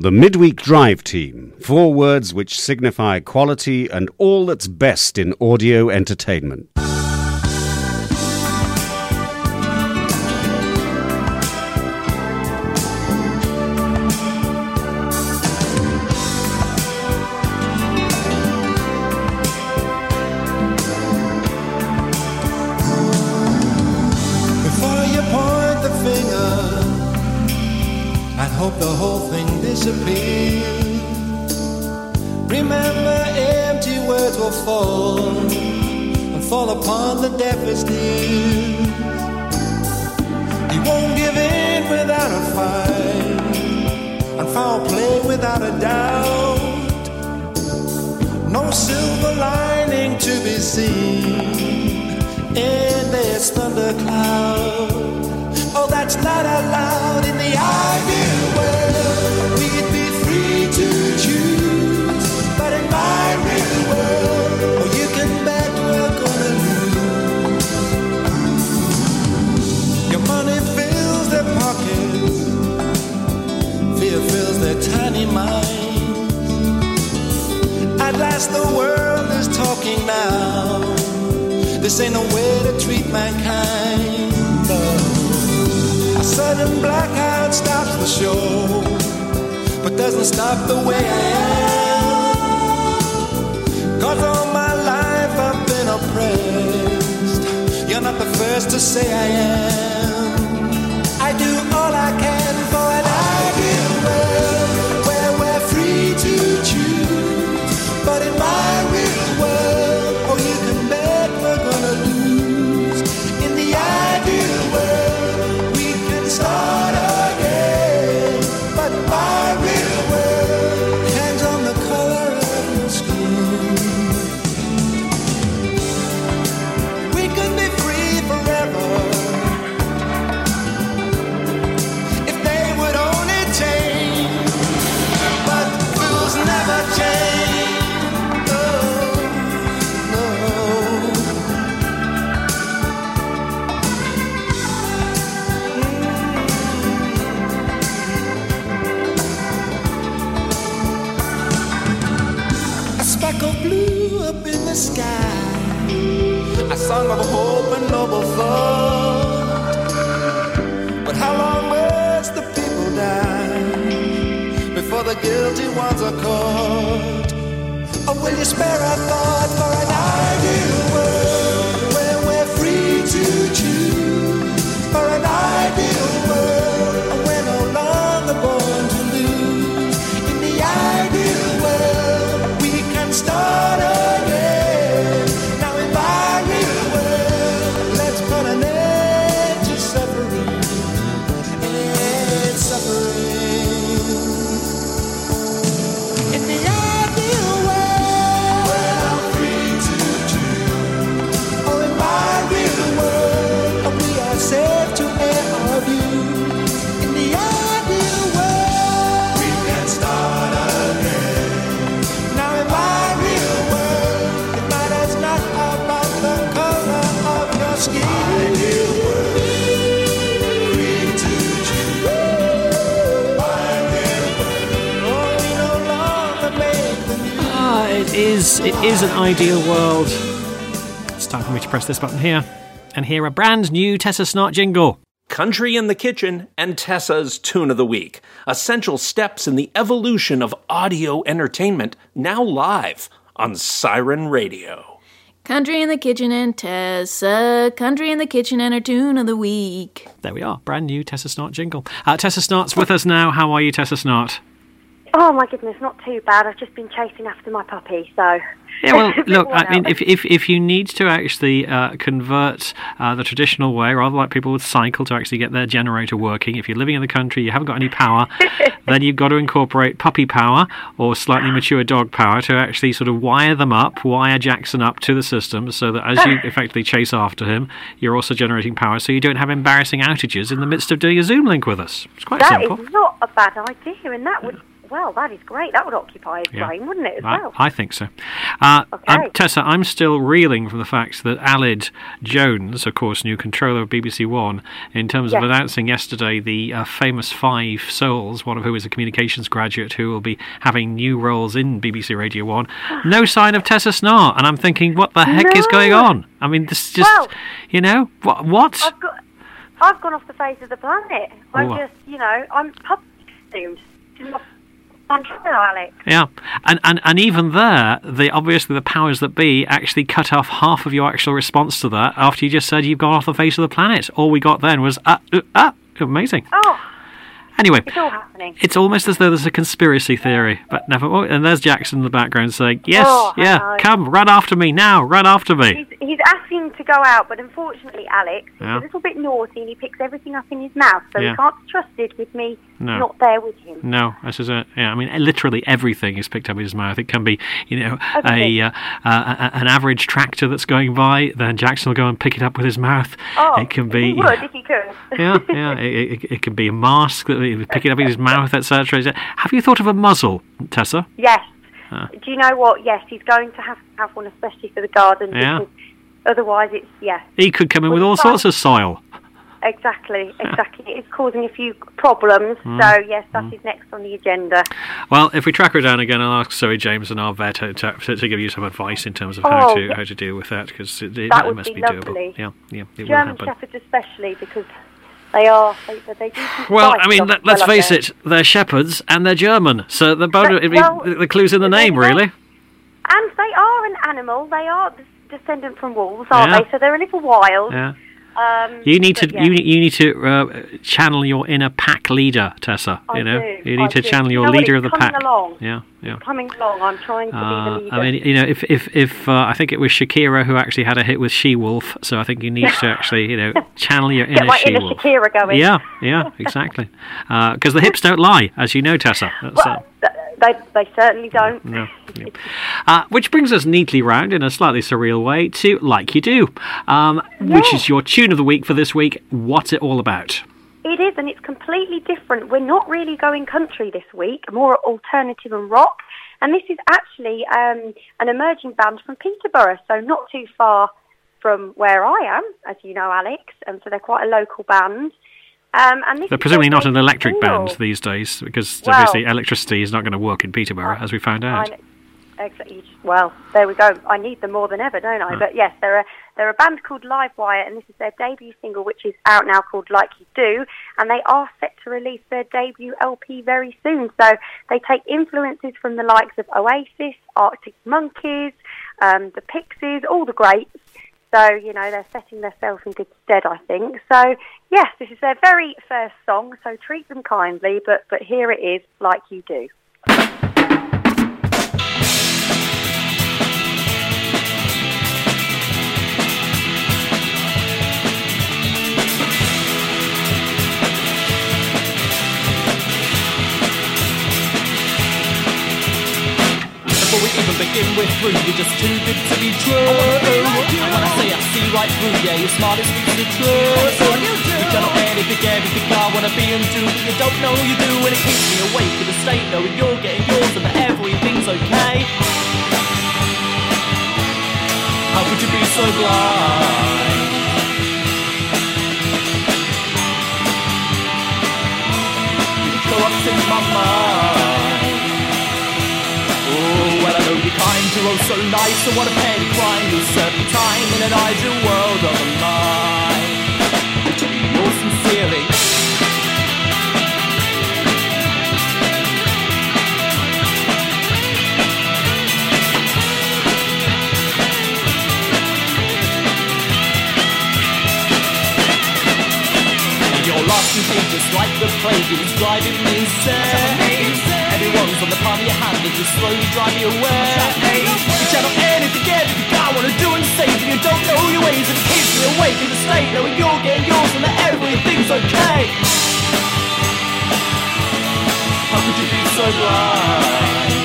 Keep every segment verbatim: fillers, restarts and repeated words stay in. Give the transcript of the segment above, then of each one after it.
The Midweek Drive Team, four words which signify quality and all that's best in audio entertainment. Before you point the finger and hope the whole thing disappears, remember empty words will fall and fall upon the deafest ears. He won't give in without a fight and foul play without a doubt. No silver lining to be seen in this thundercloud. Oh, that's not allowed in the ideal world. We'd be free to choose, but in my real world, oh, you can bet we're gonna lose. Your money fills their pockets, fear fills their tiny minds. At last the world is talking now. This ain't no way to treat mankind. No. A sudden blackout stops the show, but doesn't stop the way I am. Cause all my life I've been oppressed. You're not the first to say I am. I do all I can for an ideal world where we're free to choose. But in my real world, oh, you can bet we're gonna lose. In the ideal world, we can start again. But my real world hangs on the color of your skin. We could be free forever if they would only change. But fools never change. Oh, no. A speck of blue up in the sky, a song of hope and noble thought. But how long must the people die before the guilty ones are caught? Or will you spare a thought for an ideal world where we're free to choose? For an ideal world we're no longer born to lose. In the ideal world we can start again. Now in my real world, let's put an end to suffering. End suffering. In the ideal world, where I'm free to choose. Oh, in my real world, we are safe to air our views. In the ideal world, we can start again. Now in my real world, it matters not about the color of your skin. Ideal world, free to choose. My real world, oh, we no longer make the news. Ah, it is, it is an ideal world. It's time for me to press this button here and hear a brand new Tessa Snart jingle. Country in the Kitchen and Tessa's Tune of the Week. Essential steps in the evolution of audio entertainment, now live on Siren Radio. Country in the Kitchen and Tessa. Country in the Kitchen and her Tune of the Week. There we are, brand new Tessa Snart jingle. Uh, Tessa Snart's with us now. How are you, Tessa Snart? Oh my goodness, not too bad. I've just been chasing after my puppy, so... Yeah, well, It's a bit look, worn I mean, out. if if if you need to actually uh, convert uh, the traditional way, rather like people would cycle to actually get their generator working, if you're living in the country, you haven't got any power, then you've got to incorporate puppy power or slightly mature dog power to actually sort of wire them up, wire Jackson up to the system, so that as you effectively chase after him, you're also generating power, so you don't have embarrassing outages in the midst of doing a Zoom link with us. It's quite That simple. is not a bad idea, and that would well, that is great. That would occupy his Yeah. brain, wouldn't it, as I, well? I think so. Uh, Okay. um, Tessa, I'm still reeling from the fact that Aled Jones, of course, new controller of B B C One, in terms of Yes. announcing yesterday the uh, famous five souls, one of who is a communications graduate who will be having new roles in B B C Radio One, no sign of Tessa Snart. And I'm thinking, what the heck is No. going on? I mean, this is just, Well, you know, what? what? I've got, I've gone off the face of the planet. I'm Oh. just, you know, I'm consumed. I'm Alex. Yeah, and, and and even there, the obviously the powers that be actually cut off half of your actual response to that after you just said you've gone off the face of the planet. All we got then was ah, uh, ah, amazing. Oh, Anyway, it's all happening. it's almost as though there's a conspiracy theory, but never. Oh, and there's Jackson in the background saying, "Yes, Oh, I yeah, know. come, run after me now, run after me." He's, he's asking to go out, but unfortunately, Alex is Yeah. a little bit naughty and he picks everything up in his mouth, so Yeah. he can't be trusted with me No. not there with him. No, this is a. Yeah, I mean, literally everything is picked up in his mouth. It can be, you know, a, Everything. uh, uh, a an average tractor that's going by. Then Jackson will go and pick it up with his mouth. Oh, it can be. he would if he could. yeah, yeah. It, it, it can be a mask that he would pick it up in his mouth, et cetera. Have you thought of a muzzle, Tessa? Yes. Ah. Do you know what? Yes, he's going to have to have one, especially for the garden. Yeah. Because otherwise, it's yeah. He could come in with Well, all it's sorts of soil. Exactly, exactly. It's causing a few problems. Mm. So yes, that is next on the agenda. Well, if we track her down again, I'll ask Zoe James and our vet to, to, to give you some advice in terms of how Oh, to yes. how to deal with that, because it, it, That it would must be be, lovely. doable. Yeah, yeah, it German will happen. shepherds especially, because they are they, they do. some Well, spice I mean, up let, let's well up face there. it, they're shepherds and they're German, so the both But- it- well, the clue's in the they- name, they- really. And they are an animal. They are des- descendant from wolves, aren't Yeah. they? So they're a little wild. Yeah. Um, You need to but yeah. you you need to uh, channel your inner pack leader, Tessa. I you know, do, you need I to do. channel You your know what, leader it's of the coming pack. along. Yeah, yeah. Coming along, I'm trying to Uh, be the leader. I mean, you know, if if if uh, I think it was Shakira who actually had a hit with She-Wolf, so I think you need to actually, you know, channel your Get inner my inner She-Wolf. Shakira going. Yeah, yeah, exactly. Because the hips don't lie, as you know, Tessa. That's, uh, Well, th- they they certainly don't. no, yeah. Uh, which brings us neatly round in a slightly surreal way to Like You Do, um, which Yeah. is your tune of the week for this week. What's it all about? It is, and it's completely different. We're not really going country this week, more alternative and rock. And this is actually um, an emerging band from Peterborough, so not too far from where I am, as you know, Alex. And so they're quite a local band. Um, and this They're is presumably their not an electric single. band these days, because Well- obviously electricity is not going to work in Peterborough, as we found out. I- Exactly. Well, there we go. I need them more than ever, don't I? But yes, they're a they're a band called Livewire, and this is their debut single, which is out now, called Like You Do. And they are set to release their debut L P very soon. So they take influences from the likes of Oasis, Arctic Monkeys, um, the Pixies, all the greats. So you know they're setting themselves in good stead, I think. So yes, this is their very first song. So treat them kindly. But but here it is, Like You Do. Before we even begin, we're through. You're just too good to be true. And when I say I see right through, yeah, your smartest speaks the truth. You channel anything, everything I wanna be and do, but you don't know you do. And it keeps me awake in a state knowing you're getting yours and that everything's okay. How could you be so blind? You go up in my mind. Oh, well, I know you're kind, you're oh so nice. So what a petty crime, you'll serve your time in an ideal world of a mind. Would you be yours sincerely? You're lost and contagious like the plague, it's driving me insane. Everyone's on the palm of your hand and just slowly drive you away. You channel anything, everything I wanna do and say, but you don't know your ways, and it keeps me awake in the state knowing you're getting yours and that everything's okay. How could you be so blind?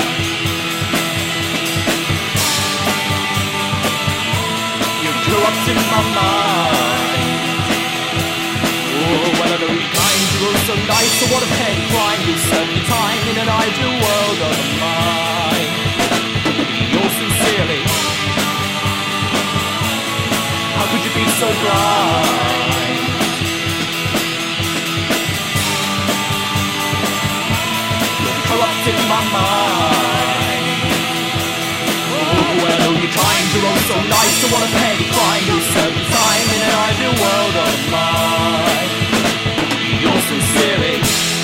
You're corrupting my mind. Oh, well, I know you're kind, you're oh so so nice, so what a petty crime. You'll serve your time in an ideal world of mine. Yours sincerely. How could you be so blind? You're corrupting my mind. Oh, well, you're trying to roll so nice, so what a petty crime. You'll serve your time in an ideal world of mine. Yours sincerely.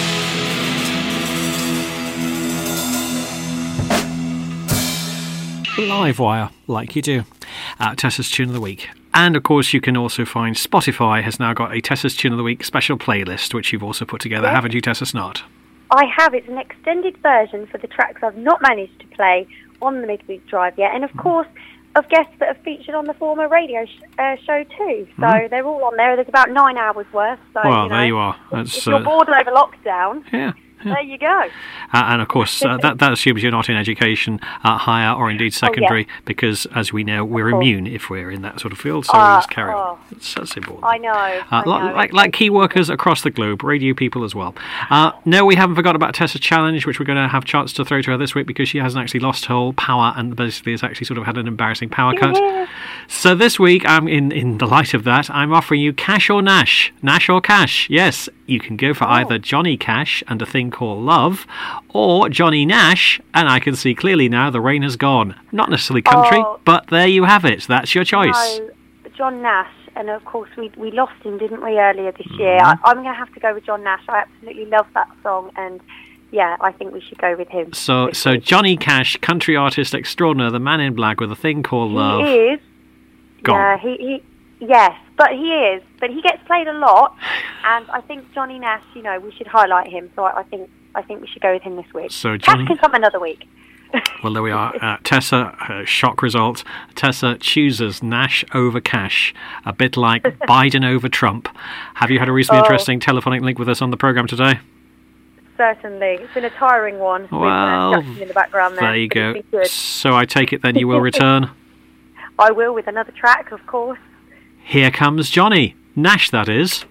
Livewire, like you do. Uh, Tessa's Tune of the Week. And of course, you can also find Spotify has now got a Tessa's Tune of the Week special playlist, which you've also put together, Yes. haven't you, Tessa Snott? I have. It's an extended version for the tracks I've not managed to play on the Midweek Drive yet, and of course, of guests that have featured on the former radio sh- uh, show too. So Mm. they're all on there. There's about nine hours worth. So, Well, you know, there you are. if- That's, if you're uh, bored over lockdown, Yeah. yeah. there you go. Uh, and of course, uh, that, that assumes you're not in education, uh, higher or indeed secondary, Oh, yeah. because as we know, we're course. immune if we're in that sort of field. So Ah, just carry on. oh. It's that's important. I know. Uh, I li- know. like like key workers across the globe, radio people as well. Uh, no, we haven't forgot about Tessa's challenge, which we're going to have a chance to throw to her this week because she hasn't actually lost her whole power and basically has actually sort of had an embarrassing power cut. Yeah. So this week, um, in in the light of that, I'm offering you Cash or Nash, Nash or Cash. Yes, you can go for either Johnny Cash and A Thing Called Love, or Johnny Nash, and I can see clearly now the rain has gone. Not necessarily country, Oh. but there you have it. That's your choice. No, John Nash, and of course we we lost him, didn't we, earlier this year? Mm-hmm. I, I'm going to have to go with John Nash. I absolutely love that song, and yeah, I think we should go with him. So, this so week. Johnny Cash, country artist extraordinaire, the man in black with A Thing Called Love. He is. Gone. Yeah, he, he yes, but he is. But he gets played a lot, and I think Johnny Nash, you know, we should highlight him. So I, I think I think we should go with him this week. So Cash Johnny- can come another week. Well, there we are. Uh, Tessa, uh, shock result. Tessa chooses Nash over Cash, a bit like Biden over Trump. Have you had a recently Oh. interesting telephonic link with us on the programme today? Certainly, it's been a tiring one. with, uh, Well, Jackson in the background there. there you but go. it's been good. So I take it then you will return. I will with another track, of course. Here comes Johnny. Nash, that is.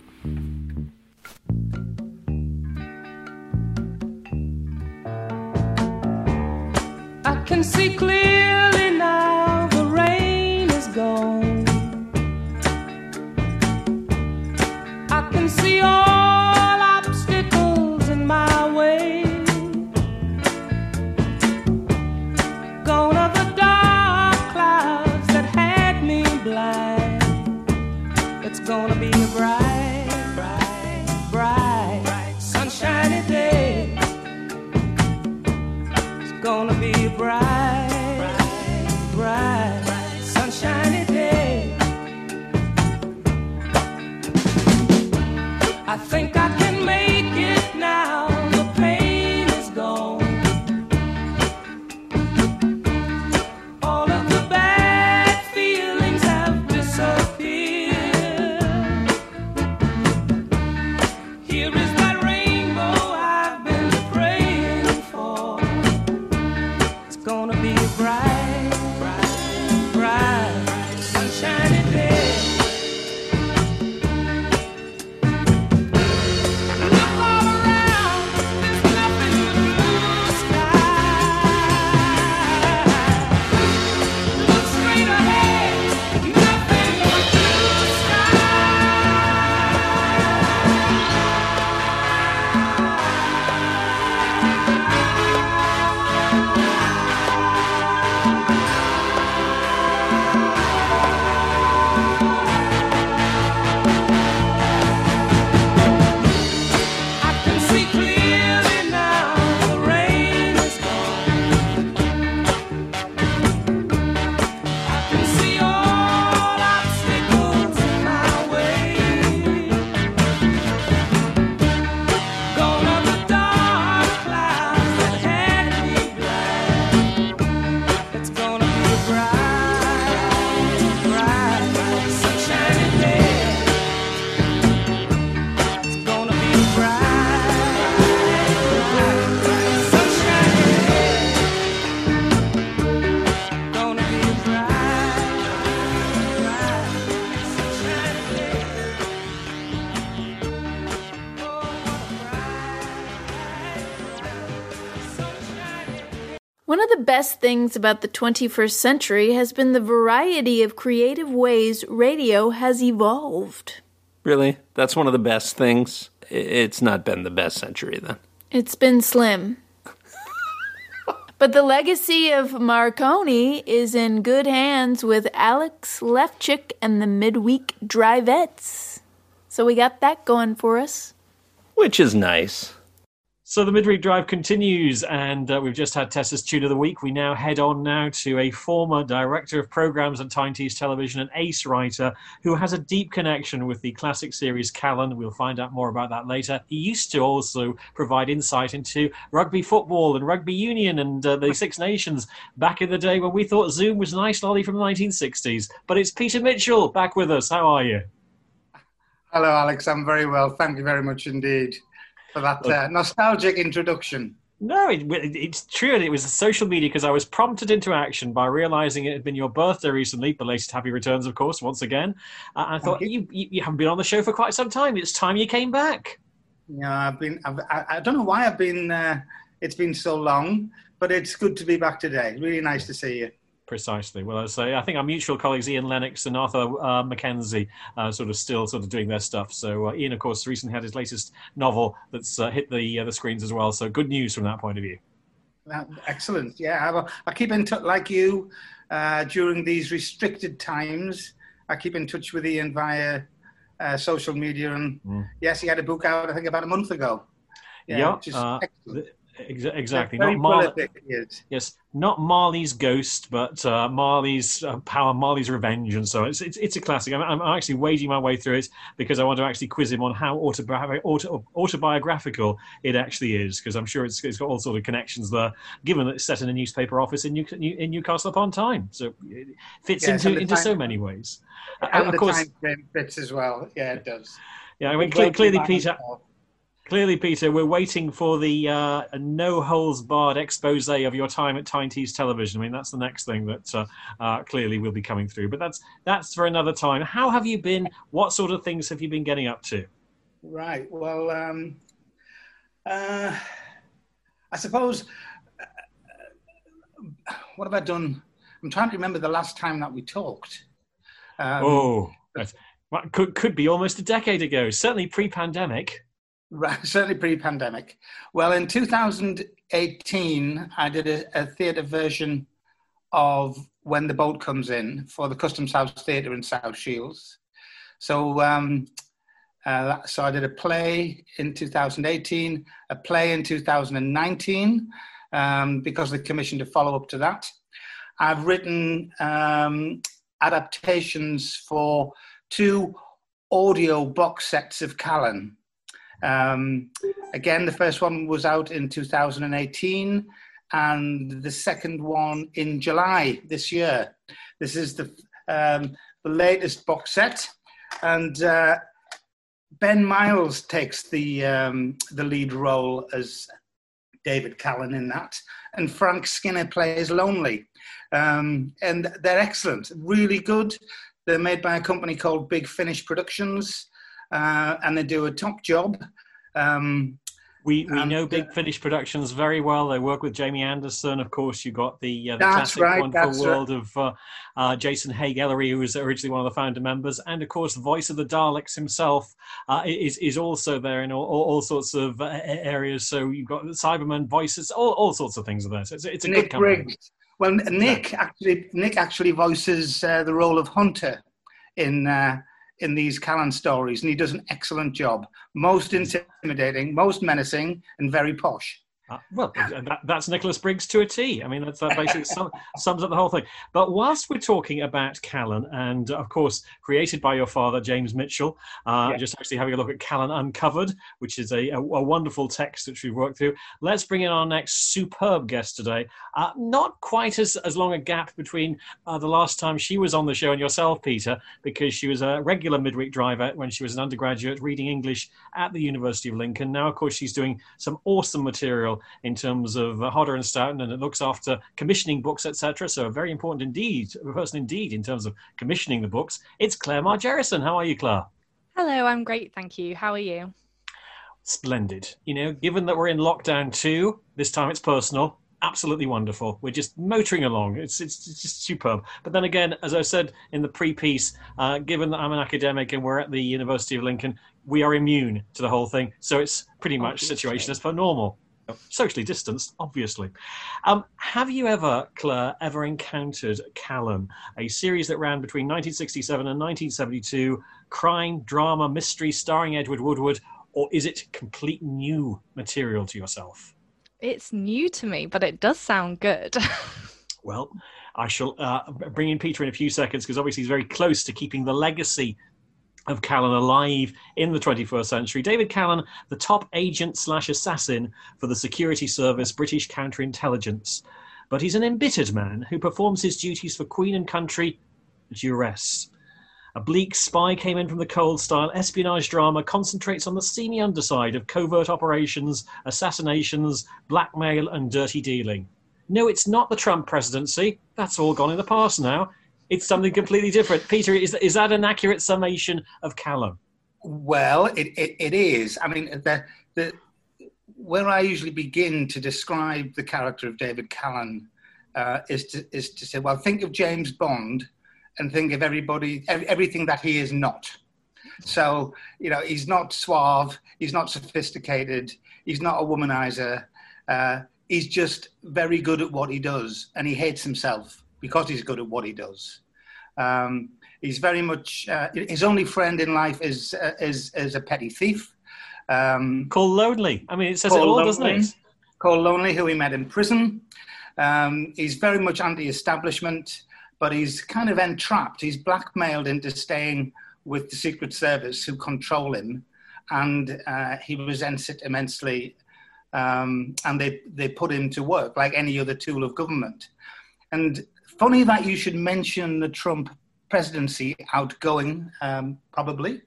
I can see clearly now the rain is gone. I can see all obstacles in my way. Gone are the dark clouds that had me blind. It's gonna be a bright, bright, bright, sunshiny day. It's gonna be a bright, bright, bright, sunshiny day. I think I can make it now. The pain is gone. All of the bad feelings have disappeared. Here is that rainbow I've been praying for. It's gonna be a bright, bright, bright, sunshiny day. One of the best things about the twenty-first century has been the variety of creative ways radio has evolved. Really? That's one of the best things? It's not been the best century, then. It's been slim. But the legacy of Marconi is in good hands with Alex Lefchick and the Midweek Drivettes. So we got that going for us. Which is nice. So the Midweek Drive continues, and uh, we've just had Tessa's Tune of the Week. We now head on now to a former director of programs at Tyne Tees Television, an ace writer who has a deep connection with the classic series Callan. We'll find out more about that later. He used to also provide insight into rugby football and rugby union and uh, the Six Nations back in the day when we thought Zoom was a nice lolly from the nineteen sixties. But it's Peter Mitchell back with us. How are you? Hello, Alex. I'm very well. Thank you very much indeed for that uh, nostalgic introduction. No, it, it's true, and it was social media because I was prompted into action by realising it had been your birthday recently. Belated happy returns, of course, once again. Uh, I thought, you. You, you haven't been on the show for quite some time. It's time you came back. Yeah, I've been. I've, I, I don't know why I've been. Uh, it's been so long, but it's good to be back today. Really nice to see you. Precisely. Well, I say I think our mutual colleagues Ian Lennox and Arthur uh, Mackenzie uh, sort of still sort of doing their stuff. So uh, Ian, of course, recently had his latest novel that's uh, hit the uh, the screens as well. So good news from that point of view. Uh, excellent. Yeah, I, I keep in touch like you uh, during these restricted times. I keep in touch with Ian via uh, social media, and mm. yes, he had a book out I think about a month ago. Yeah, yeah which is uh, excellent. Th- Exactly. Very not Mar- prolific, yes. yes, not Marley's Ghost, but uh, Marley's uh, Power, Marley's Revenge, and so it's it's, it's a classic. I'm, I'm actually wading my way through it because I want to actually quiz him on how autobi- auto, autobiographical it actually is, because I'm sure it's, it's got all sort of connections there, given that it's set in a newspaper office in, New, in Newcastle upon Tyne. So it fits yes, into into time, so many ways. And uh, the of course, time frame fits as well. Yeah, it does. Yeah, I mean, clearly, clearly Peter... Clearly, Peter, we're waiting for the uh, no-holds-barred expose of your time at Tyne Tees Television. I mean, that's the next thing that uh, uh, clearly will be coming through. But that's that's for another time. How have you been? What sort of things have you been getting up to? Right. Well, um, uh, I suppose, uh, what have I done? I'm trying to remember the last time that we talked. Um, oh, that's, well, could, could be almost a decade ago, certainly pre-pandemic. Right, certainly pre-pandemic. Well, in two thousand eighteen, I did a, a theatre version of When the Boat Comes In for the Customs House Theatre in South Shields. So, um, uh, so I did a play in two thousand eighteen, a play in two thousand nineteen, um, because they commissioned a follow-up to that. I've written um, adaptations for two audio box sets of Callan. Um, again, the first one was out in two thousand eighteen and the second one in July this year. This is the, um, the latest box set, and uh, Ben Miles takes the, um, the lead role as David Callan in that, and Frank Skinner plays Lonely. Um, and they're excellent, really good. They're made by a company called Big Finish Productions. Uh, and they do a top job. Um, we we and, know Big Finish Productions very well. They work with Jamie Anderson. Of course, you got the, uh, the that's classic right, Wonderful that's World right. of uh, uh, Jason Haig-Ellery, who was originally one of the founder members. And, of course, the voice of the Daleks himself uh, is, is also there in all, all, all sorts of uh, areas. So you've got the Cybermen voices, all, all sorts of things are there. So it's, it's a Nick good company. Briggs. Well, Nick actually Nick actually voices uh, the role of Hunter in... Uh, in these Callan stories, and he does an excellent job. Most intimidating, most menacing, and very posh. Uh, well, that, that's Nicholas Briggs to a T. I mean, that's, that basically sum, sums up the whole thing. But whilst we're talking about Callan, and of course, created by your father, James Mitchell, uh, yeah. just actually having a look at Callan Uncovered, which is a, a, a wonderful text which we've worked through. Let's bring in our next superb guest today. Uh, not quite as, as long a gap between uh, the last time she was on the show and yourself, Peter, because she was a regular midweek driver when she was an undergraduate reading English at the University of Lincoln. Now, of course, she's doing some awesome material in terms of uh, Hodder and Stoughton, and it looks after commissioning books, et cetera. So a very important indeed, a person indeed in terms of commissioning the books. It's Claire Margerison. How are you, Claire? Hello, I'm great, thank you. How are you? Splendid. You know, given that we're in lockdown two, this time it's personal. absolutely wonderful. We're just motoring along. It's, it's it's just superb. But then again, as I said in the pre-piece, uh, given that I'm an academic and we're at the University of Lincoln, we are immune to the whole thing. So it's pretty much Obviously. situation as per normal. Socially distanced, obviously. Um, have you ever, Claire, ever encountered Callan, a series that ran between nineteen sixty-seven and nineteen seventy-two, crime, drama, mystery, starring Edward Woodward, or is it complete new material to yourself? It's new to me, but it does sound good. Well, I shall uh, bring in Peter in a few seconds, because obviously he's very close to keeping the legacy of Callan alive in the twenty-first century. David Callan, the top agent slash assassin for the security service British counterintelligence. But he's an embittered man who performs his duties for Queen and country at duress. A bleak spy came in from the cold style espionage drama concentrates on the seamy underside of covert operations, assassinations, blackmail and dirty dealing. No, it's not the Trump presidency. That's all gone in the past now. It's something completely different. Peter, is, is that an accurate summation of Callan? Well, it, it, it is. I mean, the, the, where I usually begin to describe the character of David Callan uh, is, to, is to say, well, think of James Bond and think of everybody, everything that he is not. So, you know, he's not suave, he's not sophisticated, he's not a womanizer. Uh, he's just very good at what he does, and he hates himself because he's good at what he does. Um, he's very much, uh, his only friend in life is, uh, is, is a petty thief. Um, Called Lonely. I mean, it says it all, doesn't it? Called Lonely, who he met in prison. Um, he's very much anti-establishment, but he's kind of entrapped. He's blackmailed into staying with the Secret Service, who control him, and uh, he resents it immensely. Um, and they, they put him to work like any other tool of government. And funny that you should mention the Trump presidency outgoing, um, probably.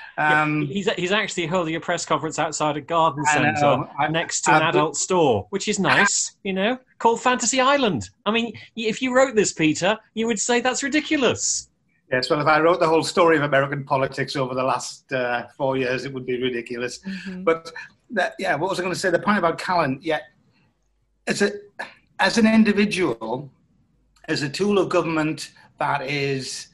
Um, yeah, he's, he's actually holding a press conference outside a garden I centre know, I- next to an I've- adult store, which is nice, you know, called Fantasy Island. I mean, if you wrote this, Peter, you would say that's ridiculous. Yes, well, if I wrote the whole story of American politics over the last uh, four years, it would be ridiculous. Mm-hmm. But, that, yeah, what was I going to say? The point about Callan, yeah, as, a, as an individual, as a tool of government that is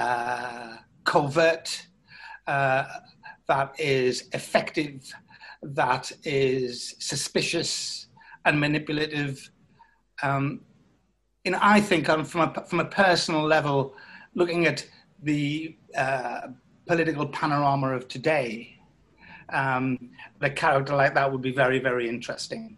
uh, covert, uh, that is effective, that is suspicious and manipulative, um, and I think um, from a, from a personal level, looking at the uh, political panorama of today, um, a character like that would be very, very interesting.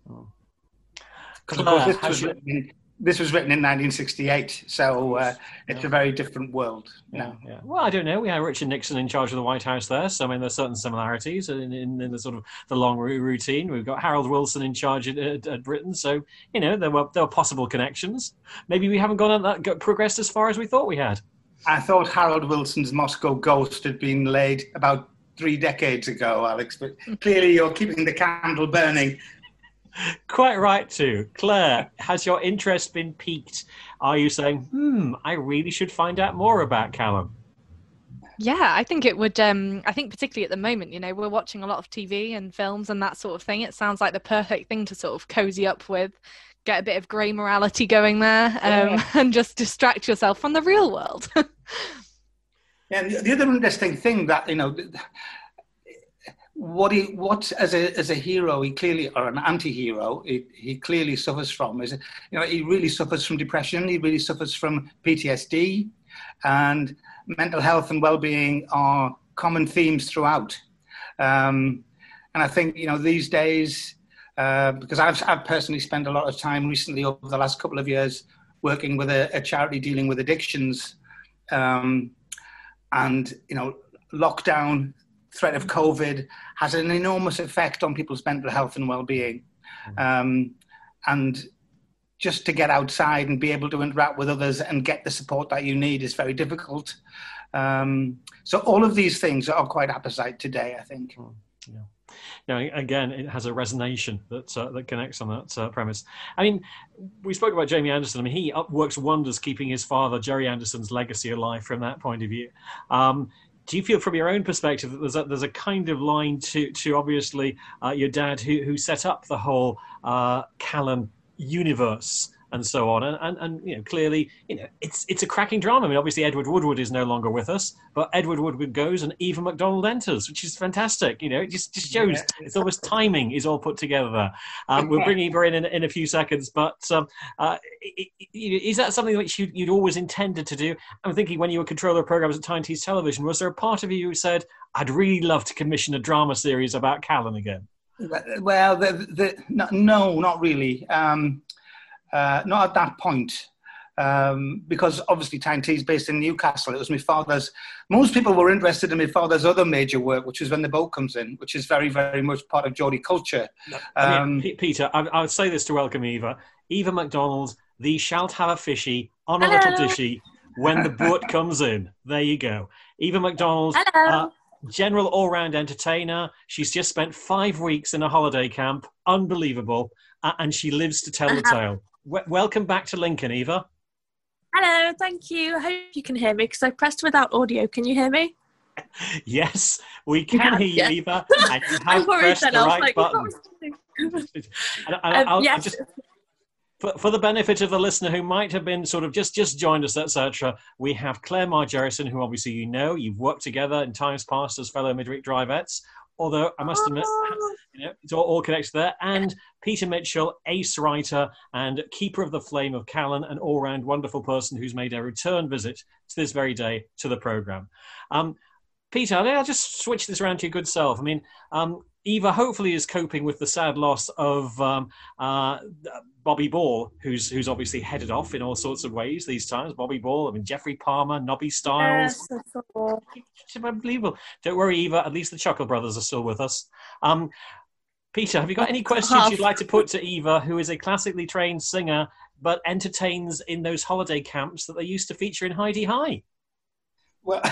Because, of course, this was, written in, this was written in nineteen sixty-eight, so uh, it's yeah. a very different world now. Yeah, yeah. Well, I don't know. We had Richard Nixon in charge of the White House there, so I mean, there's certain similarities in, in, in the sort of the long routine. We've got Harold Wilson in charge at, at, at Britain, so you know there were there were possible connections. Maybe we haven't gone that got progressed as far as we thought we had. I thought Harold Wilson's Moscow Ghost had been laid about three decades ago, Alex, but clearly you're keeping the candle burning. Quite right too. Claire, has your interest been piqued? Are you saying, hmm, I really should find out more about Callan? Yeah, I think it would. Um, I think particularly at the moment, you know, we're watching a lot of T V and films and that sort of thing. It sounds like the perfect thing to sort of cozy up with, get a bit of grey morality going there, um, yeah. and just distract yourself from the real world. And the other interesting thing that, you know, what he, what as a as a hero, he clearly, or an anti-hero, he, he clearly suffers from is, you know, he really suffers from depression. He really suffers from P T S D, and mental health and well-being are common themes throughout. Um, and I think, you know, these days, uh, because I've I've personally spent a lot of time recently over the last couple of years working with a, a charity dealing with addictions, um, and you know, lockdown, threat of COVID has an enormous effect on people's mental health and well-being. Um, and just to get outside and be able to interact with others and get the support that you need is very difficult. Um, so all of these things are quite apposite today, I think. Yeah. Now, again, it has a resonation that uh, that connects on that uh, premise. I mean, we spoke about Jamie Anderson. I mean, he works wonders keeping his father, Jerry Anderson's legacy alive from that point of view. Um, Do you feel, from your own perspective, that there's a, there's a kind of line to, to obviously uh, your dad who, who set up the whole uh, Callan universe and so on. And, and, and you know, clearly, you know, it's it's a cracking drama. I mean, obviously, Edward Woodward is no longer with us, but Edward Woodward goes and Eva McDonald enters, which is fantastic. You know, it just, just shows yeah. it's almost timing is all put together there. Um, we'll bring Eva in, in in a few seconds, but um, uh, is that something which you'd, you'd always intended to do? I'm thinking when you were controller of programs at Tyne Tees Television, was there a part of you who said, I'd really love to commission a drama series about Callan again? Well, the, the, no, no, not really. Um, Uh, not at that point, um, because obviously Tyne Tees is based in Newcastle. It was my father's. Most people were interested in my father's other major work, which is When the Boat Comes In, which is very, very much part of Geordie culture. I Um, mean, P- Peter, I, I would say this to welcome Eva. Eva McDonald, thee shalt have a fishy on a Hello. little dishy when the boat comes in. There you go. Eva McDonald, Hello. uh, general all-round entertainer. She's just spent five weeks in a holiday camp. Unbelievable. Uh, and she lives to tell the tale. W- welcome back to Lincoln, Eva. Hello, thank you. I hope you can hear me because I pressed without audio. Can you hear me? Yes, we can Yeah, hear you, yeah. Eva. And you I have worried pressed then. the I was right like, button. what was happening? And I- Um, I'll- I'll yes. just, for, for the benefit of the listener who might have been sort of just, just joined us, et cetera, we have Claire Margerison, who obviously you know, you've worked together in times past as fellow midweek drivettes. Although I must admit, you know, it's all, all connected there. And Peter Mitchell, ace writer and keeper of the flame of Callan, an all-round wonderful person who's made a return visit to this very day to the programme. Um, Peter, I'll just switch this around to your good self. I mean, um, Eva hopefully is coping with the sad loss of um, uh, Bobby Ball, who's who's obviously headed off in all sorts of ways these times. Bobby Ball, I mean, Jeffrey Palmer, Nobby Styles. Yes, I saw. It's unbelievable. Don't worry, Eva, at least the Chuckle Brothers are still with us. Um, Peter, have you got any questions you'd like to put to Eva, who is a classically trained singer but entertains in those holiday camps that they used to feature in Heidi High? well,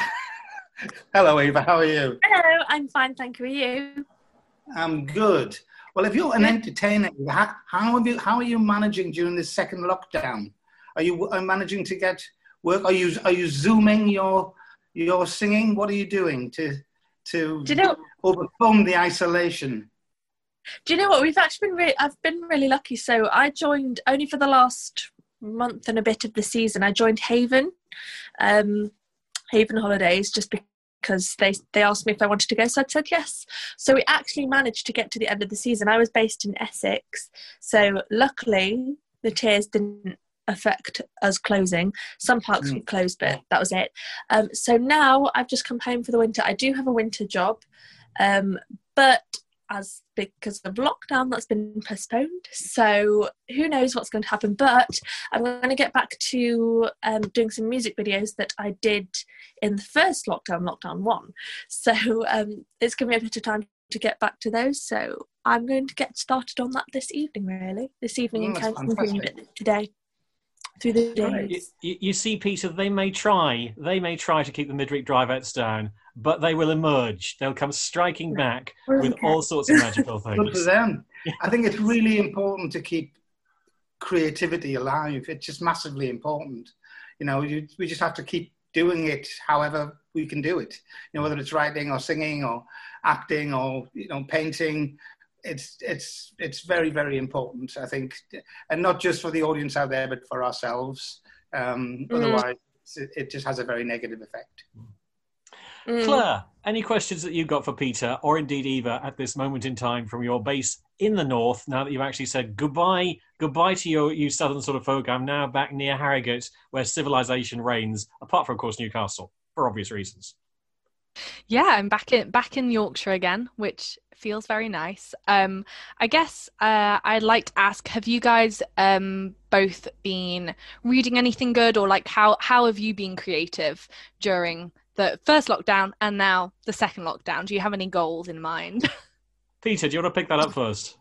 hello, Eva. How are you? Hello, I'm fine, thank you. Are you? I'm good. Well, if you're an entertainer, how, how, have you, how are you managing during this second lockdown? Are you uh, managing to get work? Are you are you zooming your your singing? What are you doing to to Do you know- overcome the isolation? Do you know what? We've actually been really, I've been really lucky. So I joined only for the last month and a bit of the season. I joined Haven, um, Haven Holidays, just because they they asked me if I wanted to go, so I said yes. So we actually managed to get to the end of the season. I was based in Essex, so luckily the tears didn't affect us closing. Some parks Mm. were closed, but that was it. Um, so now I've just come home for the winter. I do have a winter job, um, but as because of lockdown, that's been postponed. So who knows what's going to happen? But I'm going to get back to um, doing some music videos that I did in the first lockdown, lockdown one. So um, it's given me a bit of time to get back to those. So I'm going to get started on that this evening, really. This evening Mm, and that's counting through fantastic. it today. Through the You, days. you, you see, Peter, they may try, they may try to keep the midweek drivettes down, but they will emerge. They'll come striking back with Okay. all sorts of magical Good for things. them. I think it's really important to keep creativity alive. It's just massively important. You know, you, we just have to keep doing it however we can do it. You know, whether it's writing or singing or acting or, you know, painting. It's it's it's very, very important, I think, and not just for the audience out there, but for ourselves. Um, Mm. Otherwise, it, it just has a very negative effect. Mm. Claire, any questions that you've got for Peter, or indeed Eva, at this moment in time from your base in the north, now that you've actually said goodbye goodbye to your, you southern sort of folk? I'm now back near Harrogate, where civilization reigns, apart from, of course, Newcastle, for obvious reasons. Yeah, I'm back in back in Yorkshire again, which feels very nice. Um, I guess uh, I'd like to ask: have you guys um, both been reading anything good, or like how how have you been creative during the first lockdown and now the second lockdown? Do you have any goals in mind? Peter, do you want to pick that up first?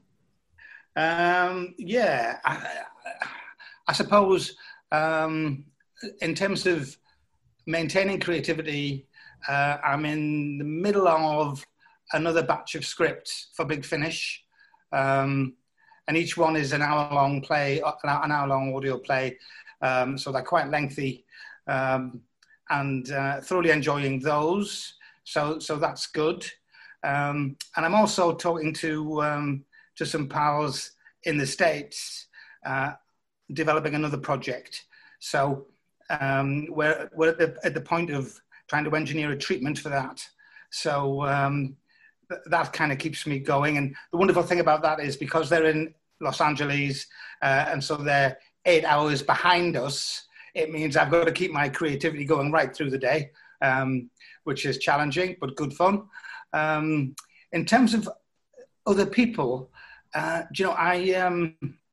Um, yeah, I, I suppose um, in terms of maintaining creativity, uh, I'm in the middle of another batch of scripts for Big Finish, um, and each one is an hour-long play, an hour-long audio play, um, so they're quite lengthy, um, and uh, thoroughly enjoying those. So, so that's good. Um, and I'm also talking to um, to some pals in the States uh, developing another project. So um, we're, we're at, the, at the point of trying to engineer a treatment for that. So um, th- that kind of keeps me going. And the wonderful thing about that is because they're in Los Angeles, uh, and so they're eight hours behind us, it means I've got to keep my creativity going right through the day, um, which is challenging, but good fun. Um, in terms of other people, uh, do you know, I, um,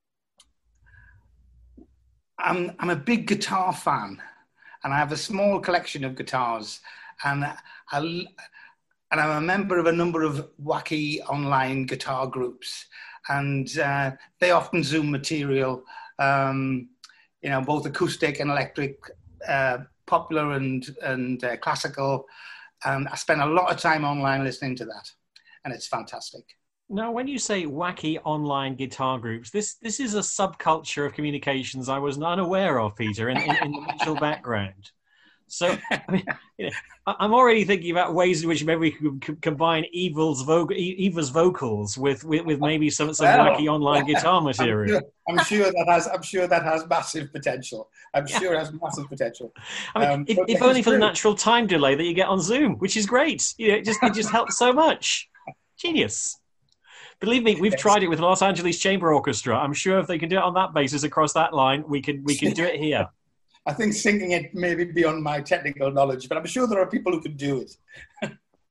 I'm, I'm a big guitar fan, and I have a small collection of guitars, and I, and I'm a member of a number of wacky online guitar groups, and uh, they often Zoom material, um, you know, both acoustic and electric, uh, popular and, and uh, classical. And I spend a lot of time online listening to that, and it's fantastic. Now, when you say wacky online guitar groups, this this is a subculture of communications I was unaware of, Peter, in, in, in the mutual background. So, I mean, you know, I'm already thinking about ways in which maybe we could combine Eva's, vo- Eva's vocals with, with, with maybe some, some well, wacky online guitar material. I'm sure, I'm sure that has I'm sure that has massive potential. I'm yeah. sure it has massive potential. I mean, um, if, if only for the natural time delay that you get on Zoom, which is great. You know, it just it just helps so much. Genius. Believe me, we've yes. tried it with Los Angeles Chamber Orchestra. I'm sure if they can do it on that basis across that line, we can we can do it here. I think singing it may be beyond my technical knowledge, but I'm sure there are people who can do it.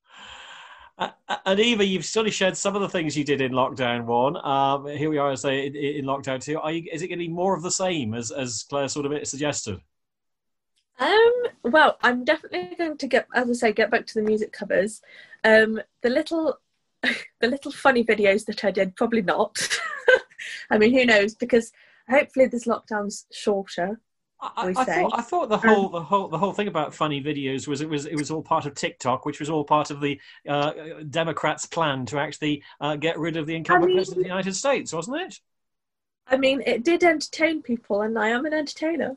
uh, and Eva, you've sort of shared some of the things you did in lockdown one. Um, here we are, as I say, in, in lockdown two. Are you, is it going to be more of the same, as, as Claire sort of suggested? Um, well, I'm definitely going to get, as I say, get back to the music covers. Um, the little, the little funny videos that I did, probably not. I mean, who knows? Because hopefully this lockdown's shorter. I, I thought I thought the whole the whole the whole thing about funny videos was it was it was all part of TikTok, which was all part of the uh, Democrats' plan to actually uh, get rid of the incumbent I mean, president of the United States, wasn't it? I mean, it did entertain people, and I am an entertainer.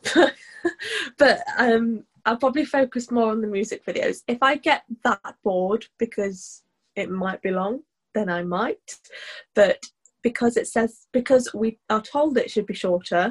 But um, I'll probably focus more on the music videos. If I get that bored because it might be long, then I might. But because it says because we are told it should be shorter.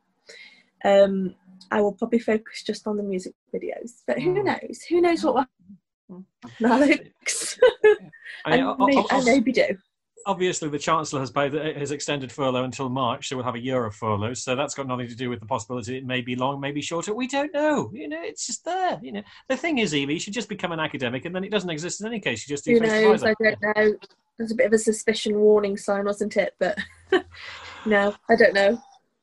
Um, I will probably focus just on the music videos, but who mm. knows? Who knows what will happen, Alex? I, mean, maybe, I maybe do. Obviously, the Chancellor has, paid, has extended furlough until March, so we'll have a year of furlough. So that's got nothing to do with the possibility it may be long, maybe shorter. We don't know. You know, it's just there. You know, the thing is, Evie, you should just become an academic, and then it doesn't exist in any case. You just do. Who knows? I don't know. There's a bit of a suspicion warning sign, wasn't it? But no, I don't know.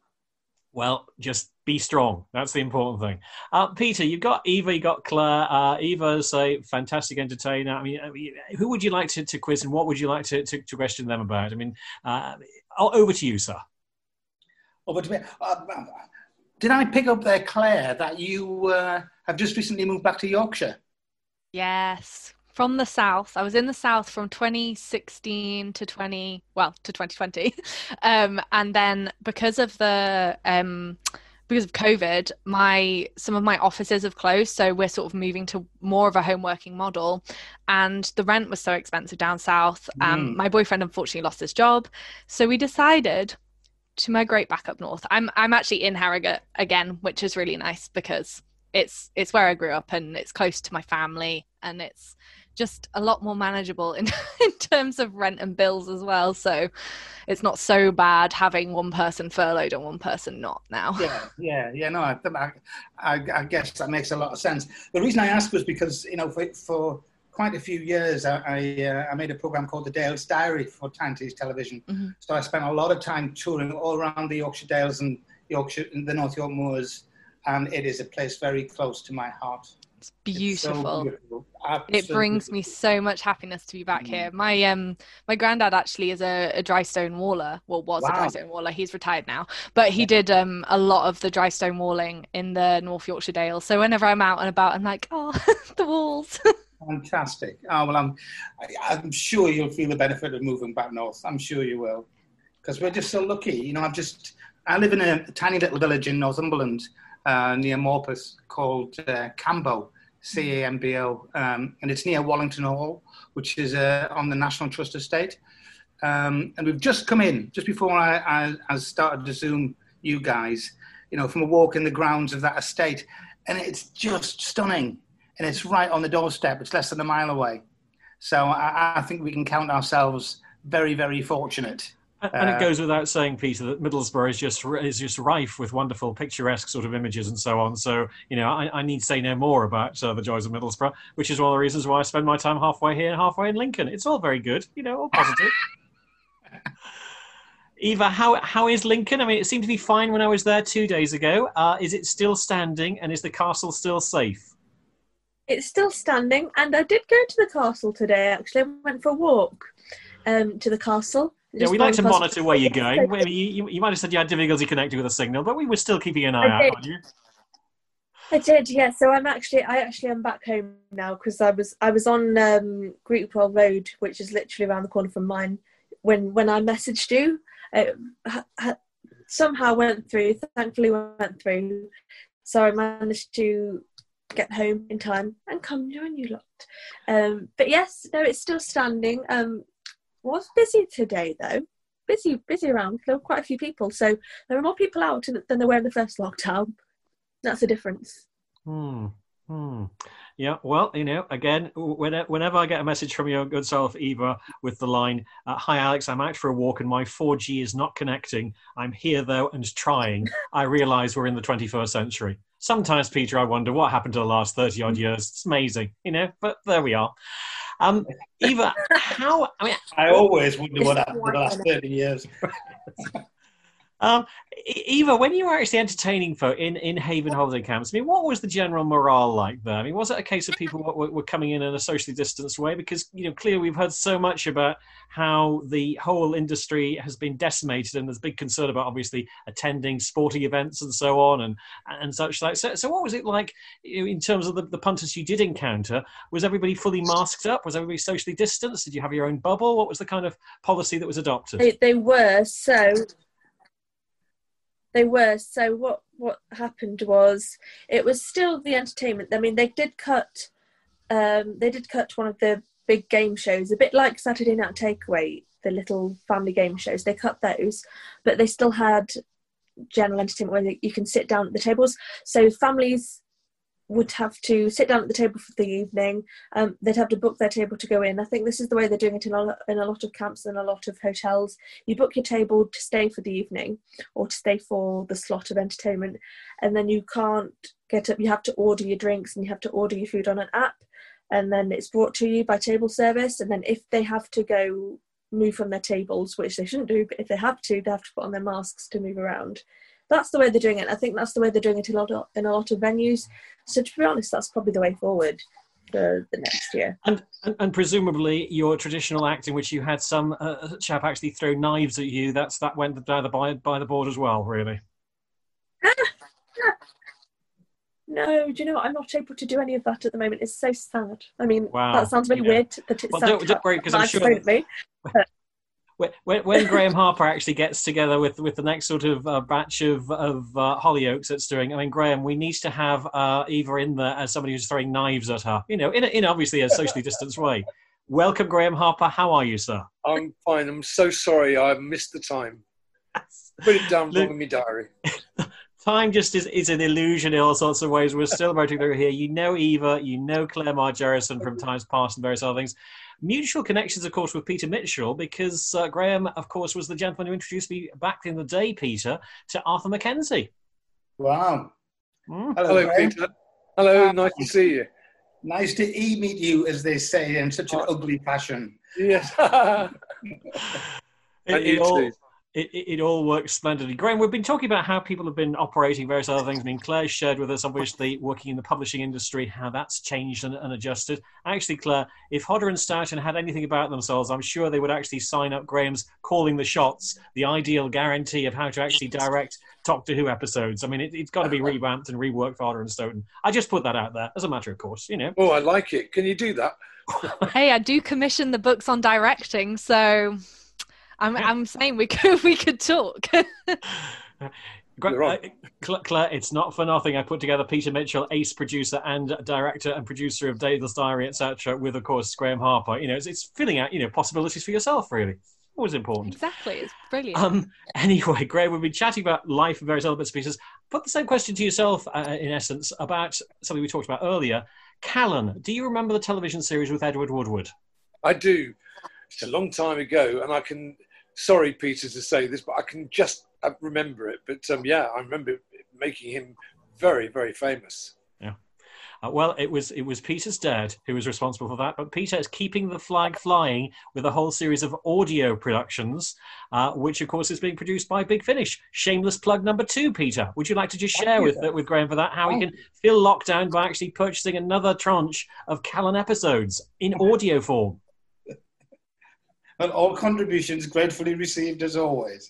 Well, just be strong. That's the important thing. Uh, Peter, you've got Eva, you've got Claire. Uh, Eva's a fantastic entertainer. I mean, I mean, who would you like to, to quiz and what would you like to, to, to question them about? I mean, uh, over to you, sir. Over to me. Uh, did I pick up there, Claire, that you uh, have just recently moved back to Yorkshire? Yes. From the south. I was in the south from twenty sixteen to twenty well to twenty twenty, um, and then because of the um, because of COVID, my some of my offices have closed, so we're sort of moving to more of a home working model, and the rent was so expensive down south. Um, mm. My boyfriend unfortunately lost his job, so we decided to migrate back up north. I'm I'm actually in Harrogate again, which is really nice because it's it's where I grew up and it's close to my family and it's just a lot more manageable in, in terms of rent and bills as well. So it's not so bad having one person furloughed and one person not now. Yeah, yeah, yeah. No, I, I, I guess that makes a lot of sense. The reason I asked was because, you know, for, for quite a few years, I I, uh, I made a program called The Dales Diary for Tyne-Tees Television. Mm-hmm. So I spent a lot of time touring all around the Yorkshire Dales and Yorkshire, the North York Moors, and it is a place very close to my heart. It's beautiful. It's so beautiful. It brings me so much happiness to be back mm. here. My um my granddad actually is a, a dry stone waller. Well, was wow. a dry stone waller. He's retired now, but he did um a lot of the dry stone walling in the North Yorkshire Dales. So whenever I'm out and about, I'm like, oh, the walls. Fantastic. Oh well, I'm I, I'm sure you'll feel the benefit of moving back north. I'm sure you will, because we're just so lucky. You know, I've just I live in a tiny little village in Northumberland. Uh, near Morpeth called uh, Cambo, C A M B O, um, and it's near Wallington Hall, which is uh, on the National Trust estate. Um, and we've just come in, just before I, I, I started to Zoom you guys, you know, from a walk in the grounds of that estate. And it's just stunning. And it's right on the doorstep. It's less than a mile away. So I, I think we can count ourselves very, very fortunate. And Uh, it goes without saying, Peter, that Middlesbrough is just is just rife with wonderful, picturesque sort of images and so on. So, you know, I, I need say no more about uh, the joys of Middlesbrough, which is one of the reasons why I spend my time halfway here and halfway in Lincoln. It's all very good, you know, all positive. Eva, how how is Lincoln? I mean, it seemed to be fine when I was there two days ago. Uh, is it still standing, and is the castle still safe? It's still standing, and I did go to the castle today. Actually, I went for a walk um, to the castle. Yeah, Just we like to round past- monitor where you're going. Well, You, you, you might have said you had difficulty connecting with the signal, but we were still keeping an eye I out did. on you. I did, yeah. So I'm actually, I actually am back home now because I was, I was on um, Greekwell Road, which is literally around the corner from mine. When when I messaged you, it ha- ha- somehow went through. Thankfully, went through. So I managed to get home in time and come join you lot. Um, but yes, no, it's still standing. Um, was busy today though. Busy, busy around. There were quite a few people, so there were more people out than there were in the first lockdown. That's the difference. Hmm. Hmm. Yeah. Well, you know, again, when- whenever I get a message from your good self, Eva, with the line, uh, "Hi, Alex, I'm out for a walk and my four G is not connecting. I'm here though and trying," I realise we're in the twenty-first century. Sometimes, Peter, I wonder what happened to the last thirty odd years. It's amazing, you know. But there we are. Um, Eva, how? I mean, I always wonder what happened in the last thirty years. Um, E- Eva, when you were actually entertaining folk in, in Haven holiday camps, I mean, what was the general morale like there? I mean, was it a case of people were, were coming in in a socially distanced way? Because, you know, clearly we've heard so much about how the whole industry has been decimated, and there's big concern about obviously attending sporting events and so on and and such like. So, so what was it like, you know, in terms of the, the punters you did encounter? Was everybody fully masked up? Was everybody socially distanced? Did you have your own bubble? What was the kind of policy that was adopted? They, they were so. They were so. What what happened was it was still the entertainment. I mean, they did cut. Um, they did cut one of the big game shows, a bit like Saturday Night Takeaway, the little family game shows. They cut those, but they still had general entertainment where you can sit down at the tables. So families would have to sit down at the table for the evening. Um, they'd have to book their table to go in. I think this is the way they're doing it in a, lot, in a lot of camps and a lot of hotels. You book your table to stay for the evening or to stay for the slot of entertainment, and then you can't get up. You have to order your drinks and you have to order your food on an app, and then it's brought to you by table service. And then if they have to go move from their tables, which they shouldn't do, but if they have to, they have to put on their masks to move around. That's the way they're doing it. I think that's the way they're doing it in a lot of, in a lot of venues. So to be honest, that's probably the way forward for the next year. And, and, and presumably your traditional act in which you had some uh, chap actually throw knives at you, that's that went by the, by, by the board as well, really? No, do you know what? I'm not able to do any of that at the moment. It's so sad. I mean, Wow. that sounds really Yeah. weird that it's Well, sad. don't- don't worry, 'cause I'm That's sure- thrown at me. But When, when, when Graham Harper actually gets together with, with the next sort of uh, batch of, of uh, Hollyoaks that's doing, I mean, Graham, we need to have uh, Eva in there as somebody who's throwing knives at her, you know, in, a, in obviously a socially distanced way. Welcome, Graham Harper. How are you, sir? I'm fine. I'm so sorry I missed the time. Put it down wrong in my diary. Time just is, is an illusion in all sorts of ways. We're still voting through here. You know Eva, you know Claire Margerison from times past and various other things. Mutual connections, of course, with Peter Mitchell, because uh, Graham, of course, was the gentleman who introduced me back in the day, Peter, to Arthur Mackenzie. Wow. Mm. Hello, Hello, Graham. Peter. Hello, nice to see you. Nice to e-meet you, as they say, in such an ugly fashion. Yes. It, And it you all, too. it, it, it all works splendidly. Graham, we've been talking about how people have been operating various other things. I mean, Claire shared with us, obviously, working in the publishing industry, how that's changed and, and adjusted. Actually, Claire, if Hodder and Stoughton had anything about themselves, I'm sure they would actually sign up Graham's Calling the Shots, the ideal guarantee of how to actually direct Doctor Who episodes. I mean, it, it's got to be revamped and reworked for Hodder and Stoughton. I just put that out there as a matter of course, you know. Oh, I like it. Can you do that? Hey, I do commission the books on directing, so I'm I'm saying we could we could talk. Gra- You're right. uh, Cla- Claire, it's not for nothing. I put together Peter Mitchell, ace producer and director and producer of Daedalus Diary, et cetera, with, of course, Graham Harper. You know, it's, it's filling out, you know, possibilities for yourself, really. Always important. Exactly, it's brilliant. Um, anyway, Graham, we've been chatting about life and various other bits and pieces. Put the same question to yourself, uh, in essence, about something we talked about earlier. Callan, do you remember the television series with Edward Woodward? I do. It's a long time ago, and I can, sorry, Peter, to say this, but I can just remember it. But um, yeah, I remember making him very, very famous. Yeah. Uh, well, it was it was Peter's dad who was responsible for that, but Peter is keeping the flag flying with a whole series of audio productions, uh, which, of course, is being produced by Big Finish. Shameless plug number two, Peter. Would you like to just share with, with Graham for that how he can fill lockdown by actually purchasing another tranche of Callan episodes in audio form? Well, all contributions gratefully received as always.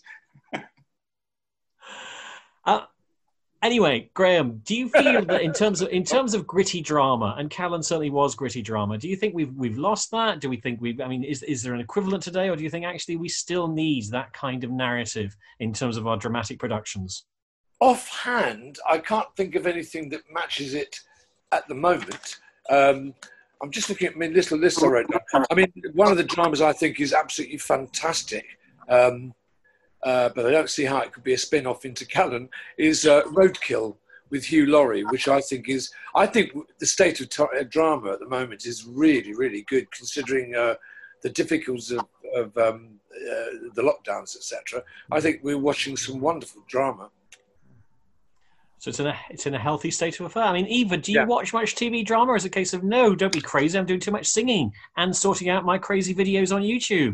uh, Anyway, Graham, do you feel that in terms of in terms of gritty drama, and Callan certainly was gritty drama, do you think we've we've lost that? Do we think we? I mean, is is there an equivalent today, or do you think actually we still need that kind of narrative in terms of our dramatic productions? Offhand, I can't think of anything that matches it at the moment. Um, I'm just looking at my little list I wrote down. I mean, one of the dramas I think is absolutely fantastic. Um, Uh, but I don't see how it could be a spin-off into Callan, is uh, Roadkill with Hugh Laurie, which I think is, I think the state of t- drama at the moment is really, really good, considering uh, the difficulties of, of um, uh, the lockdowns, et cetera. I think we're watching some wonderful drama. So it's in a it's in a healthy state of affair. I mean, Eva, do you Yeah. watch much T V drama? Or is it a case of, no, don't be crazy, I'm doing too much singing and sorting out my crazy videos on YouTube?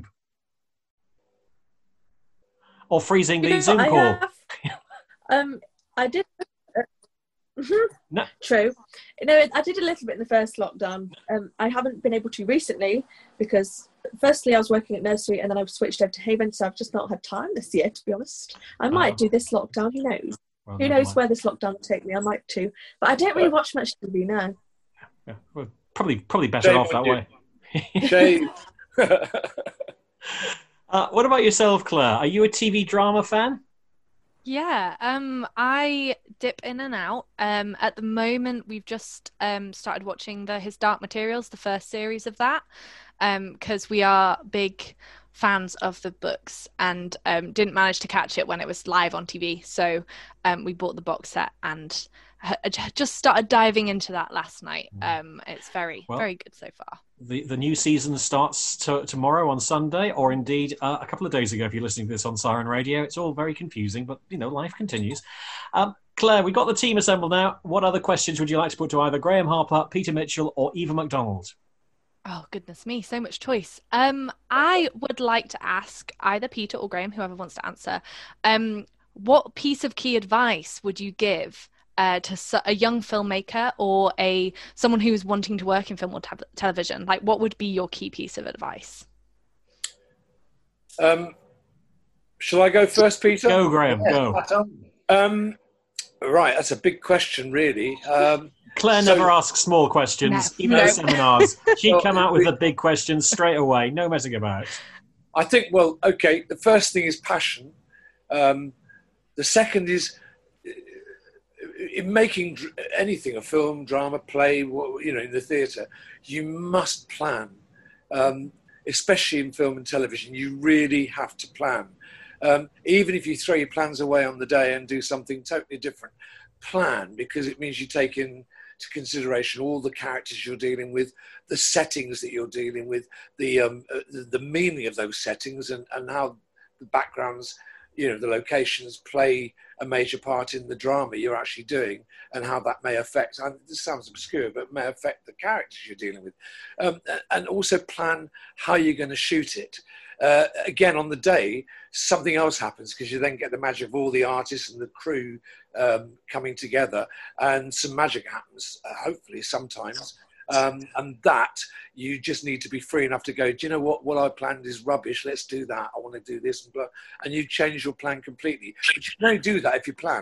Or freezing the You know, Zoom I call. have- um, I did. No. True. No, I did a little bit in the first lockdown. Um, I haven't been able to recently because, firstly, I was working at nursery and then I've switched over to Haven, so I've just not had time this year, to be honest. I might Oh. do this lockdown. Who knows? Well, who never knows mind. where this lockdown will take me? I might too, but I don't really watch much T V now. Yeah, well, probably probably better Shame off that on you. way. Shame. Uh, what about yourself, Claire? Are you a T V drama fan? Yeah, um, I dip in and out. Um, at the moment, we've just um, started watching the His Dark Materials, the first series of that, because we are big fans of the books and um, didn't manage to catch it when it was live on T V. So um, we bought the box set and h- just started diving into that last night. Um, it's very, Well, very good so far. The the new season starts to, tomorrow on Sunday, or indeed uh, a couple of days ago if you're listening to this on Siren Radio. It's all very confusing, but, you know, life continues. Um, Claire, we've got the team assembled now. What other questions would you like to put to either Graham Harper, Peter Mitchell, or Eva McDonald? Oh, goodness me, so much choice. Um, I would like to ask either Peter or Graham, whoever wants to answer, um, what piece of key advice would you give uh, to s- a young filmmaker or a someone who is wanting to work in film or te- television? Like, what would be your key piece of advice? Um, shall I go first, Peter? Go, Graham, go. Um, right, that's a big question, really. Um, Claire so- never asks small questions, No. even No. at seminars. She'd Well, come out with we- the big questions straight away, no messing about. I think, well, okay, the first thing is passion. Um, the second is uh, in making dr- anything, a film, drama, play, wha- you know, in the theatre, you must plan. Um, especially in film and television, you really have to plan. Um, even if you throw your plans away on the day and do something totally different, plan, because it means you take into consideration all the characters you're dealing with, the settings that you're dealing with, the um, uh, the, the meaning of those settings, and, and how the backgrounds, you know, the locations play a major part in the drama you're actually doing, and how that may affect, and this sounds obscure, but may affect the characters you're dealing with. Um, and also plan how you're going to shoot it. Uh, again, on the day, something else happens, because you then get the magic of all the artists and the crew um, coming together, and some magic happens, uh, hopefully sometimes. Um, and that, you just need to be free enough to go, do you know what, what I planned is rubbish, let's do that, I want to do this, and blah, and you change your plan completely. But you can only do that if you plan.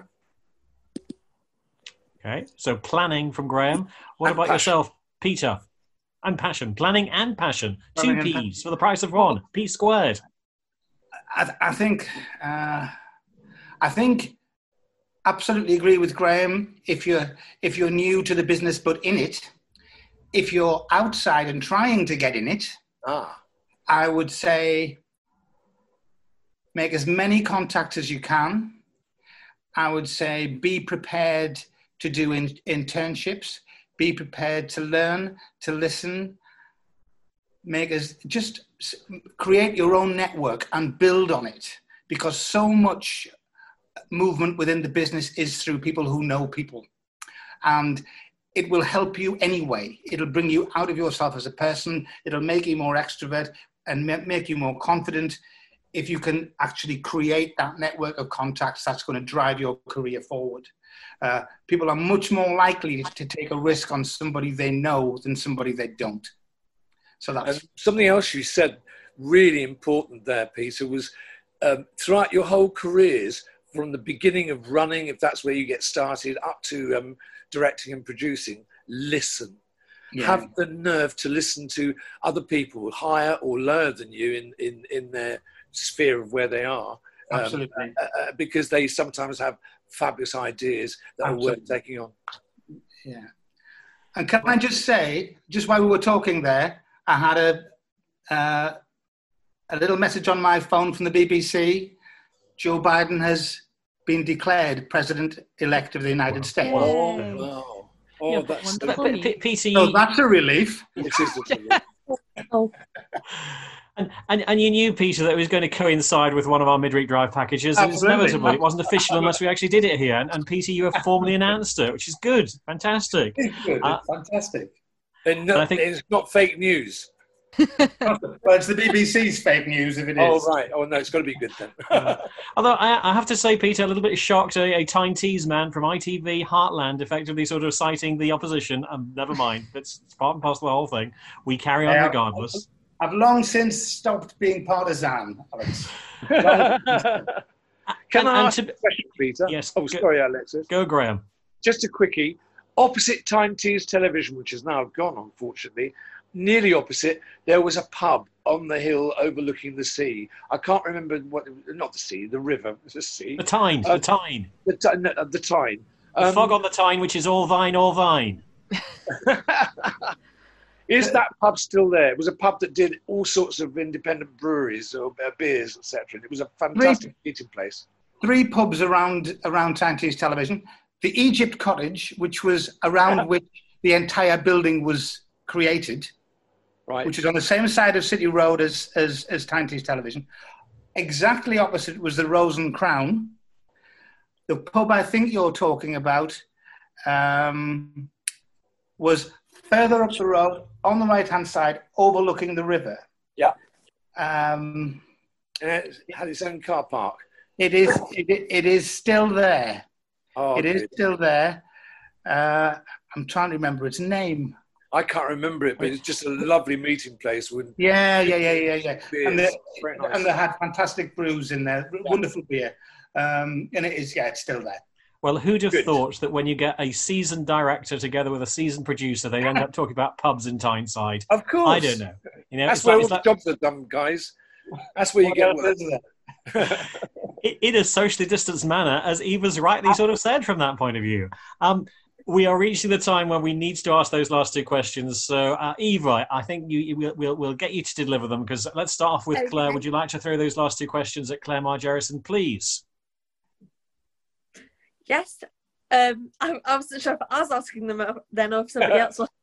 Okay, so planning from Graham. What And about passion. yourself, Peter? And passion. Planning and passion. Planning Two and P's for the price of one. P squared. I, I think uh, I think absolutely agree with Graham. If you're if you're new to the business but in it, if you're outside and trying to get in it, Ah. I would say make as many contacts as you can. I would say be prepared to do in, internships, be prepared to learn, to listen, make as, just create your own network and build on it, because so much movement within the business is through people who know people. And it will help you anyway. It'll bring you out of yourself as a person. It'll make you more extrovert and make you more confident. If you can actually create that network of contacts, that's going to drive your career forward. Uh, people are much more likely to take a risk on somebody they know than somebody they don't. So that's and something else you said really important there, Peter, was um, throughout your whole careers, from the beginning of running, if that's where you get started, up to um, directing and producing, listen. Yeah. Have the nerve to listen to other people higher or lower than you in, in, in their sphere of where they are. Absolutely. Um, uh, uh, because they sometimes have fabulous ideas that Absolutely. Are worth taking on. Yeah. And can I just say, just while we were talking there, I had a, uh, a little message on my phone from the B B C. Joe Biden has been declared President-elect of the United wow. States. Oh, wow. Oh, yeah, that's P- so that's a relief. It is a relief. Oh. And, and and you knew, Peter, that it was going to coincide with one of our midweek drive packages. And it's inevitable. It wasn't official unless we actually did it here. And, and Peter, you have formally announced it, which is good. Fantastic. It's good. Uh, it's fantastic. And no, I think it's not fake news. Well, it's the B B C's fake news if it is. Oh, right. Oh, no, it's got to be good then. Although I, I have to say, Peter, a little bit shocked, a, a Tyne Tees man from I T V Heartland effectively sort of citing the opposition. Um, never mind. It's, it's part and parcel of the whole thing. We carry on Yeah. regardless. I've long since stopped being partisan, Alex. Can And- I and ask to- a question, Peter? Yes. Oh, go- sorry, Alexis. Go, Graham. Just a quickie. Opposite Tyne Tees Television, which is now gone, unfortunately, nearly opposite, there was a pub on the hill overlooking the sea. I can't remember what, not the sea, the river, the sea. The Tyne. Uh, the Tyne. The, Ty- no, the Tyne. The Um, fog on the Tyne, which is all thine, all thine. Is that pub still there? It was a pub that did all sorts of independent breweries or uh, beers, et cetera. It was a fantastic eating place. Three pubs around around Tyne Tees Television. The Egypt Cottage, which was around which the entire building was created, right? Which is on the same side of City Road as as, as Tyne Tees Television. Exactly opposite was the Rose and Crown. The pub I think you're talking about um, was further up the road, on the right-hand side, overlooking the river. Yeah. Um, it had its own car park. It is. It, it is still there. Oh, it is good. still there. Uh, I'm trying to remember its name. I can't remember it, but it's just a lovely meeting place. With Yeah, yeah, yeah, yeah, yeah. beers. And they, Very nice. and they had fantastic brews in there. Wonderful beer. Um, and it is. Yeah, it's still there. Well, who'd have Good. thought that when you get a seasoned director together with a seasoned producer, they end up talking about pubs in Tyneside? Of course. I don't know. You know, That's it's where like- all it's the like- jobs are done, guys. That's where you What get else work. is there? i- in a socially distanced manner, as Eva's rightly sort of said from that point of view. Um, we are reaching the time when we need to ask those last two questions. So, uh, Eva, I think you, you we'll, we'll, we'll get you to deliver them, because let's start off with Okay. Claire. Would you like to throw those last two questions at Claire Margerison, please? Yes. Um, I, I wasn't sure if I was asking them then or if somebody else was.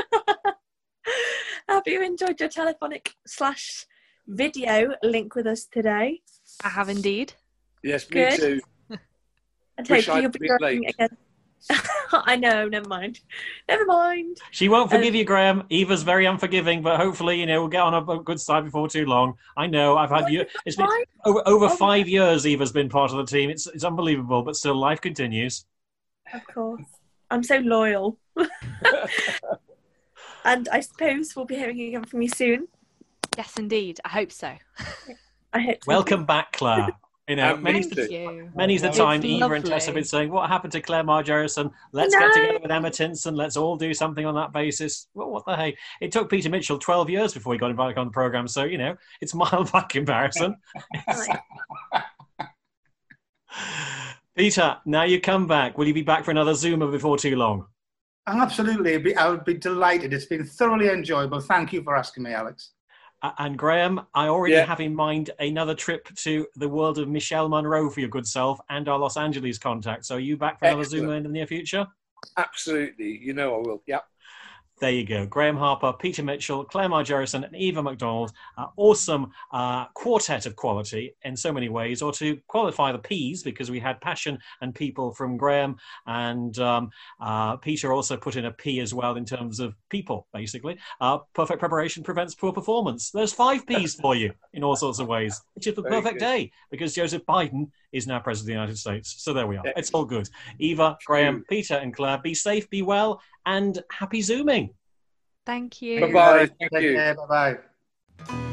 Have you enjoyed your telephonic slash video link with us today? I have indeed. Yes, me Good. too. And Wish hopefully I'd you'll be been joining late. again. I know, never mind. Never mind. She won't forgive Um, you, Graham. Eva's very unforgiving, but hopefully, you know, we'll get on a good side before too long. I know. I've had you. It's been Fine. over, over Oh, five years. Eva's been part of the team. It's it's unbelievable, but still, life continues. Of course. I'm so loyal. And I suppose we'll be hearing again from you soon. Yes, indeed. I hope so. I hope so. Welcome back, Claire. You know, And many's me the, too. You. many's the It's time Eva and Tess have lovely. been saying, "What happened to Claire Margerison? Let's get No. together with Emma Tinson. Let's all do something on that basis." Well, what the hey? It took Peter Mitchell twelve years before he got him back on the program. So you know, it's mild by comparison. Right. Peter, now you come back. Will you be back for another Zoomer before too long? Absolutely. I'd be, I would be delighted. It's been thoroughly enjoyable. Thank you for asking me, Alex. Uh, and Graham, I already Yeah. have in mind another trip to the world of Michelle Monroe for your good self and our Los Angeles contact. So are you back for another Excellent. Zoom in the near future? Absolutely. You know I will. Yeah. There you go. Graham Harper, Peter Mitchell, Claire Margerison, and Eva McDonald. Uh, awesome uh, quartet of quality in so many ways. Or to qualify the P's, because we had passion and people from Graham, and um, uh, Peter also put in a P as well in terms of people, basically. Uh, perfect preparation prevents poor performance. There's five P's for you in all sorts of ways, which is the Very perfect good. day, because Joseph Biden is now President of the United States. So there we are. It's all good. Eva, Graham, Peter, and Claire, be safe, be well, and happy Zooming. Thank you. Bye-bye. Thank Take you. care. Bye-bye.